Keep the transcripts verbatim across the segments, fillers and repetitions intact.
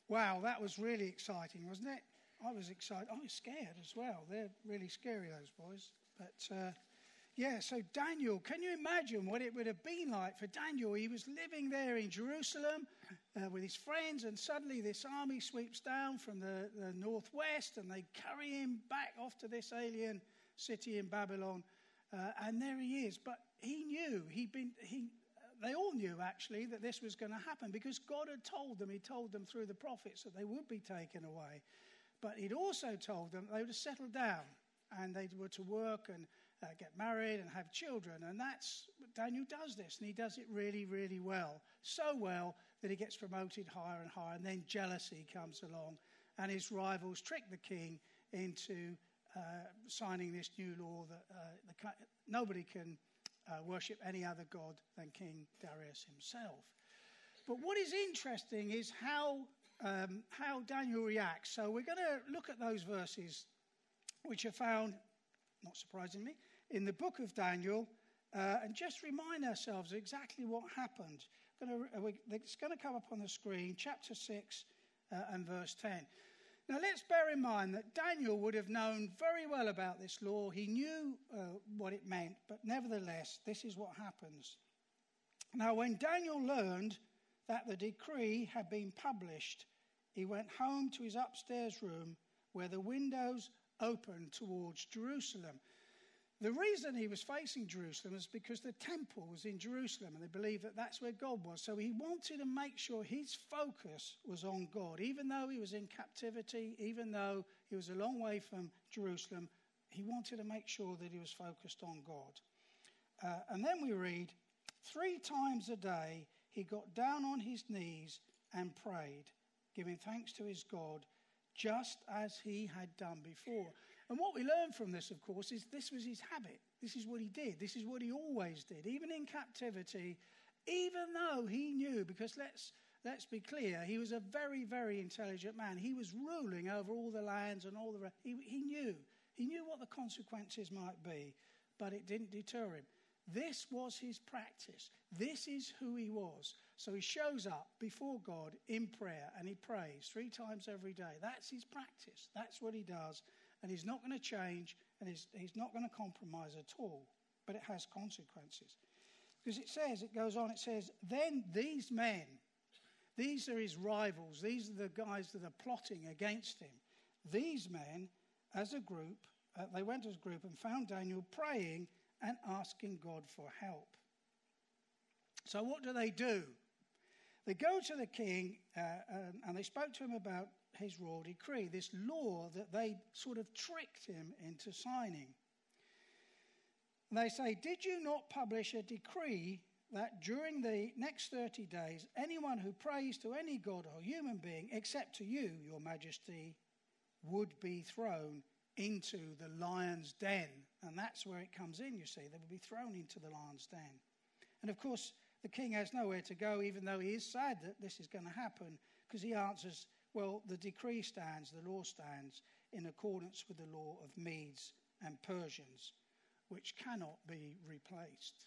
Wow, that was really exciting, wasn't it? I was excited. I was scared as well. They're really scary, those boys. But, uh, yeah, so Daniel, can you imagine what it would have been like for Daniel? He was living there in Jerusalem uh, with his friends, and suddenly this army sweeps down from the, the northwest, and they carry him back off to this alien city in Babylon. Uh, and there he is. But he knew, he'd been... he. They all knew, actually, that this was going to happen because God had told them, he told them through the prophets that they would be taken away. But he'd also told them they would have settled down and they were to work and uh, get married and have children. And that's, Daniel does this, and he does it really, really well. So well that he gets promoted higher and higher, and then jealousy comes along, and his rivals trick the king into uh, signing this new law that uh, the, nobody can Uh, worship any other god than King Darius himself. But what is interesting is how um, how Daniel reacts. So we're going to look at those verses which are found, not surprisingly, in the book of Daniel uh, and just remind ourselves exactly what happened. Going to, uh, it's going to come up on the screen, chapter six uh, and verse ten. Now, let's bear in mind that Daniel would have known very well about this law. He knew uh, what it meant, but nevertheless, this is what happens. Now, when Daniel learned that the decree had been published, he went home to his upstairs room where the windows opened towards Jerusalem. The reason he was facing Jerusalem is because the temple was in Jerusalem, and they believed that that's where God was. So he wanted to make sure his focus was on God. Even though he was in captivity, even though he was a long way from Jerusalem, he wanted to make sure that he was focused on God. Uh, and then we read, three times a day he got down on his knees and prayed, giving thanks to his God, just as he had done before. And what we learn from this, of course, is this was his habit. This is what he did. This is what he always did. Even in captivity, even though he knew, because let's let's be clear, he was a very, very intelligent man. He was ruling over all the lands and all the rest. He, he knew. He knew what the consequences might be, but it didn't deter him. This was his practice. This is who he was. So he shows up before God in prayer and he prays three times every day. That's his practice. That's what he does. And he's not going to change, and he's, he's not going to compromise at all. But it has consequences. Because it says, it goes on, it says, then these men, these are his rivals, these are the guys that are plotting against him. These men, as a group, uh, they went as a group and found Daniel praying and asking God for help. So what do they do? They go to the king uh, um, and they spoke to him about his royal decree, this law that they sort of tricked him into signing. And they say, did you not publish a decree that during the next thirty days, anyone who prays to any god or human being, except to you, your majesty, would be thrown into the lion's den? And that's where it comes in, you see. They would be thrown into the lion's den. And of course, the king has nowhere to go, even though he is sad that this is going to happen, because he answers, well, the decree stands, the law stands, in accordance with the law of Medes and Persians, which cannot be replaced.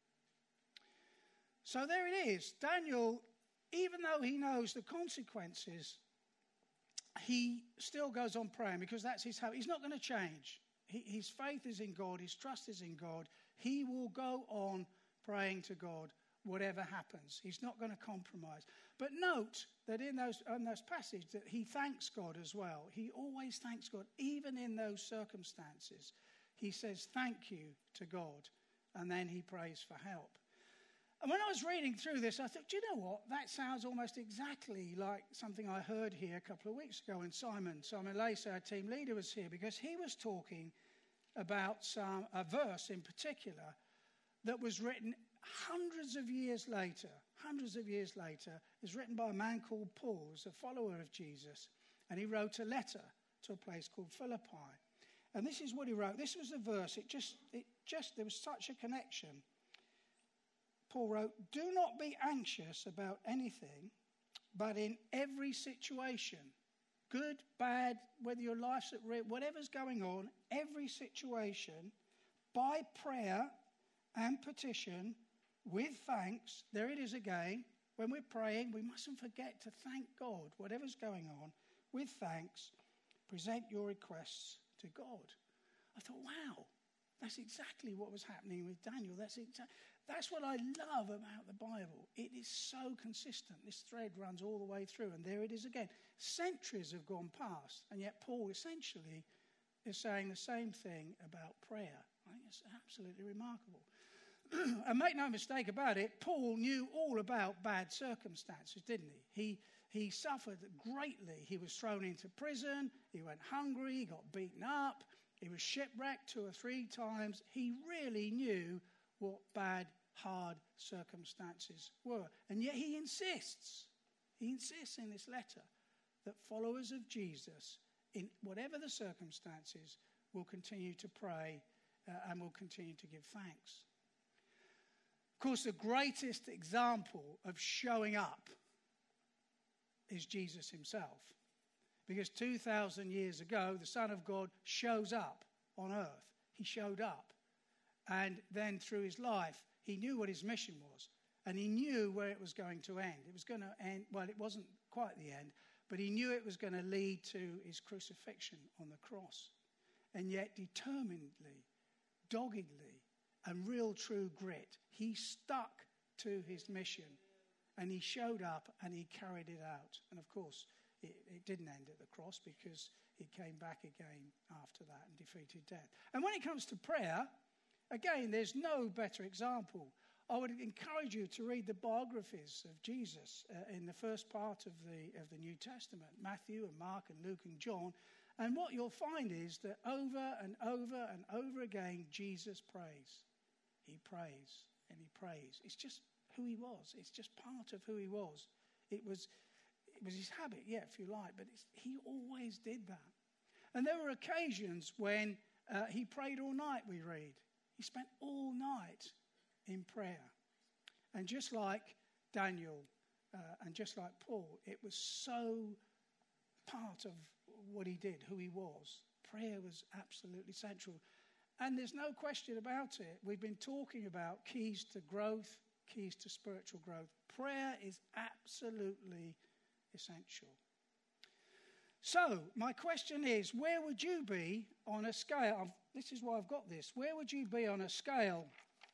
So there it is. Daniel, even though he knows the consequences, he still goes on praying because that's his habit. He's not going to change. He, his faith is in God. His trust is in God. He will go on praying to God whatever happens. He's not going to compromise. But note that in those, in those passages that he thanks God as well. He always thanks God, even in those circumstances. He says thank you to God, and then he prays for help. And when I was reading through this, I thought, do you know what? That sounds almost exactly like something I heard here a couple of weeks ago when Simon, Simon Lace, our team leader, was here, because he was talking about some, a verse in particular that was written hundreds of years later, hundreds of years later. It was written by a man called Paul, who's a follower of Jesus, and he wrote a letter to a place called Philippi. And this is what he wrote. This was a verse. It just, it just, there was such a connection. Paul wrote, do not be anxious about anything, but in every situation, good, bad, whether your life's at risk, whatever's going on, every situation, by prayer and petition, with thanks, there it is again, when we're praying, we mustn't forget to thank God, whatever's going on, with thanks, present your requests to God. I thought, wow, that's exactly what was happening with Daniel. That's exa- that's what I love about the Bible. It is so consistent. This thread runs all the way through, and there it is again. Centuries have gone past, and yet Paul essentially is saying the same thing about prayer. I think it's absolutely remarkable. And make no mistake about it, Paul knew all about bad circumstances, didn't he? He he suffered greatly. He was thrown into prison. He went hungry. He got beaten up. He was shipwrecked two or three times. He really knew what bad, hard circumstances were. And yet he insists, he insists in this letter that followers of Jesus, in whatever the circumstances, will continue to pray uh, and will continue to give thanks. Of course, the greatest example of showing up is Jesus himself. Because two thousand years ago, the Son of God shows up on earth. He showed up. And then through his life, he knew what his mission was. And he knew where it was going to end. It was going to end, well, it wasn't quite the end, but he knew it was going to lead to his crucifixion on the cross. And yet, determinedly, doggedly, and real true grit, he stuck to his mission. And he showed up and he carried it out. And of course, it, it didn't end at the cross because he came back again after that and defeated death. And when it comes to prayer, again, there's no better example. I would encourage you to read the biographies of Jesus uh, in the first part of the of the New Testament, Matthew and Mark and Luke and John. And what you'll find is that over and over and over again, Jesus prays. He prays and he prays. It's just who he was. It's just part of who he was. It was it was his habit, yeah, if you like, but it's, he always did that. And there were occasions when uh, he prayed all night, we read. He spent all night in prayer. And just like Daniel uh, and just like Paul, it was so part of what he did, who he was. Prayer was absolutely central. And there's no question about it. We've been talking about keys to growth, keys to spiritual growth. Prayer is absolutely essential. So, my question is, where would you be on a scale? I've, this is why I've got this. Where would you be on a scale?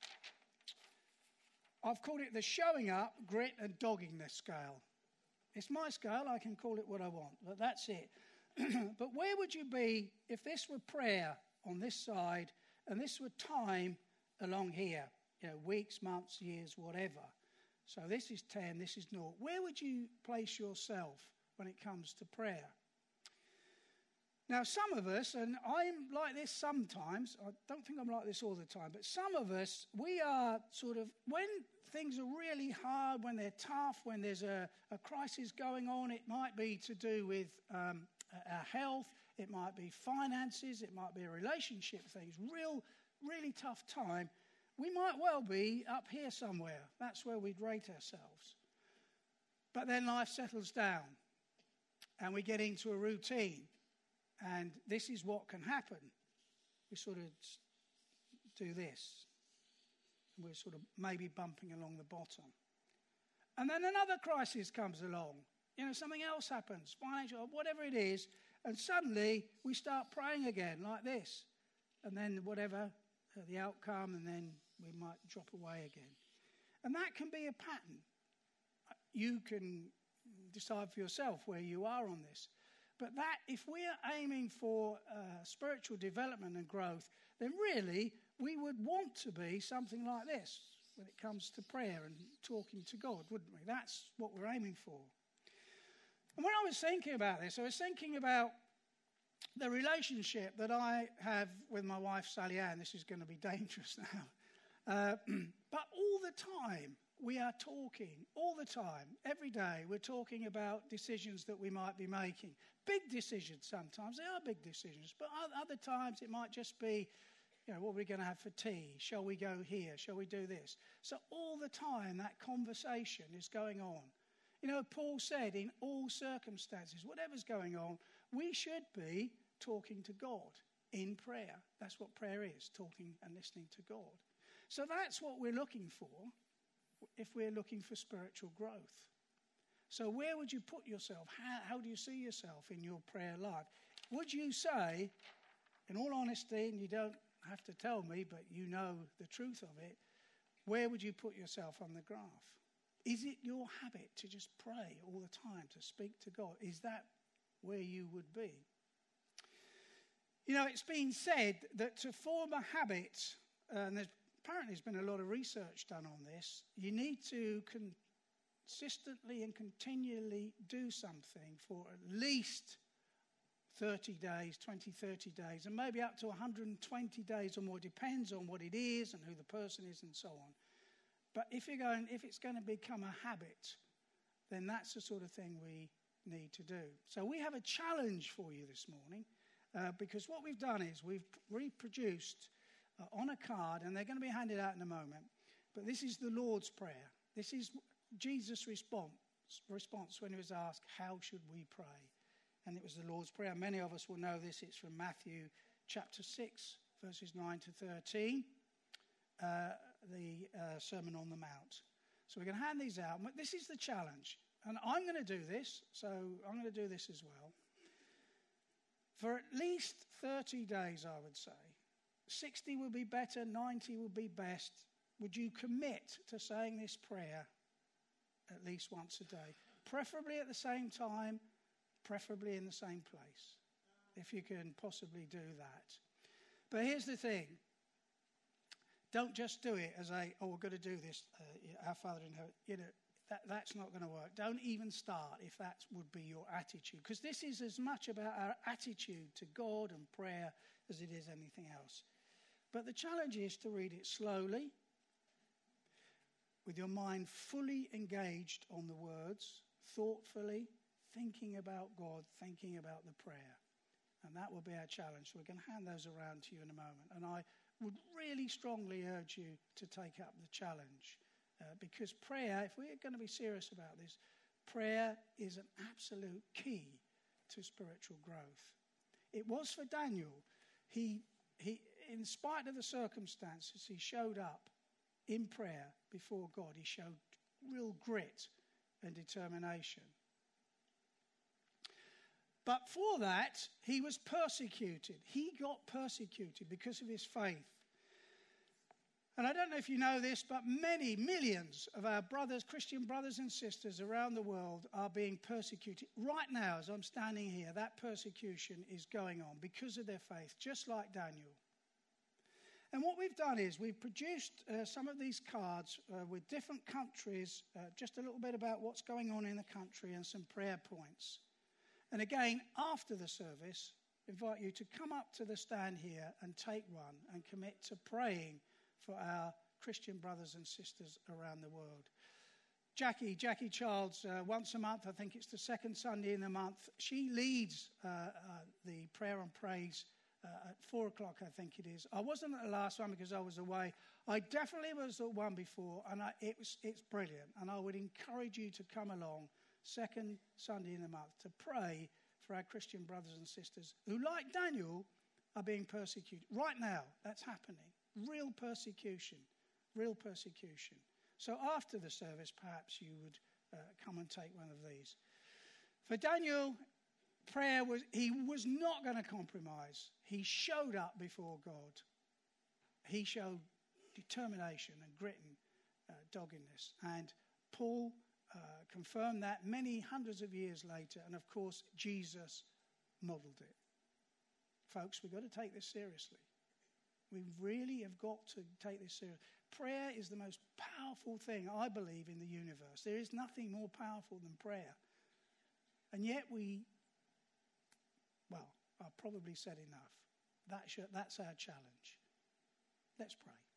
I've called it the showing up, grit and doggingness scale. It's my scale. I can call it what I want, but that's it. But where would you be if this were prayer on this side and this were time along here? You know, weeks, months, years, whatever. So this is ten, this is naught. Where would you place yourself when it comes to prayer? Now, some of us, and I'm like this sometimes, I don't think I'm like this all the time, but some of us, we are sort of, when things are really hard, when they're tough, when there's a, a crisis going on, it might be to do with um, our health, it might be finances, it might be a relationship things, real, really tough time. We might well be up here somewhere. That's where we'd rate ourselves. But then life settles down and we get into a routine. And this is what can happen. We sort of do this. We're sort of maybe bumping along the bottom. And then another crisis comes along. You know, something else happens, financial, whatever it is. And suddenly we start praying again like this. And then whatever uh, the outcome, and then we might drop away again. And that can be a pattern. You can decide for yourself where you are on this. But that, if we're aiming for uh, spiritual development and growth, then really we would want to be something like this when it comes to prayer and talking to God, wouldn't we? That's what we're aiming for. And when I was thinking about this, I was thinking about the relationship that I have with my wife, Sally Ann. This is going to be dangerous now. Uh, but all the time, we are talking, all the time, every day, we're talking about decisions that we might be making. Big decisions sometimes, they are big decisions, but other times it might just be, you know, what are we going to have for tea? Shall we go here? Shall we do this? So all the time that conversation is going on. You know, Paul said in all circumstances, whatever's going on, we should be talking to God in prayer. That's what prayer is, talking and listening to God. So that's what we're looking for. if we're looking for spiritual growth. So where would you put yourself? How, how do you see yourself in your prayer life? Would you say, in all honesty, and you don't have to tell me, but you know the truth of it, where would you put yourself on the graph? Is it your habit to just pray all the time, to speak to God? Is that where you would be? You know, it's been said that to form a habit, and there's, apparently there's been a lot of research done on this, you need to consistently and continually do something for at least thirty days, twenty, thirty days, and maybe up to one hundred twenty days or more. Depends on what it is and who the person is and so on. But if you're going, if it's going to become a habit, then that's the sort of thing we need to do. So we have a challenge for you this morning, uh, because what we've done is we've reproduced uh, on a card, and they're going to be handed out in a moment, but this is the Lord's Prayer. This is Jesus' response, response when he was asked, how should we pray? And it was the Lord's Prayer. Many of us will know this. It's from Matthew chapter six, verses nine to thirteen. Uh, the uh, Sermon on the Mount. So we're going to hand these out. This is the challenge. And I'm going to do this, so I'm going to do this as well. For at least thirty days, I would say. sixty would be better, ninety would be best. Would you commit to saying this prayer at least once a day? Preferably at the same time, preferably in the same place, if you can possibly do that. But here's the thing. Don't just do it as a, oh, we're going to do this, uh, our Father in heaven. You know, that, that's not going to work. Don't even start if that would be your attitude. Because this is as much about our attitude to God and prayer as it is anything else. But the challenge is to read it slowly, with your mind fully engaged on the words, thoughtfully, thinking about God, thinking about the prayer. And that will be our challenge. So we're going to hand those around to you in a moment. And I would really strongly urge you to take up the challenge. Uh, because prayer, if we're going to be serious about this, prayer is an absolute key to spiritual growth. It was for Daniel. He, he, in spite of the circumstances, he showed up in prayer before God. He showed real grit and determination. But for that, he was persecuted. He got persecuted because of his faith. And I don't know if you know this, but many, millions of our brothers, Christian brothers and sisters around the world are being persecuted. Right now, as I'm standing here, that persecution is going on because of their faith, just like Daniel. And what we've done is we've produced uh, some of these cards uh, with different countries, uh, just a little bit about what's going on in the country and some prayer points. And again, after the service, I invite you to come up to the stand here and take one and commit to praying for our Christian brothers and sisters around the world. Jackie, Jackie Childs, uh, once a month, I think it's the second Sunday in the month, she leads uh, uh, the prayer and praise uh, at four o'clock, I think it is. I wasn't at the last one because I was away. I definitely was at one before, and I, it was, it's brilliant. And I would encourage you to come along second Sunday in the month to pray for our Christian brothers and sisters who, like Daniel, are being persecuted. Right now, that's happening. Real persecution. Real persecution. So after the service, perhaps you would uh, come and take one of these. For Daniel, prayer was, he was not going to compromise. He showed up before God. He showed determination and grit and uh, doggedness. And Paul uh, confirmed that many hundreds of years later. And of course, Jesus modeled it. Folks, we've got to take this seriously. We really have got to take this seriously. Prayer is the most powerful thing, I believe, in the universe. There is nothing more powerful than prayer. And yet we, well, I've probably said enough. That's, your, that's our challenge. Let's pray.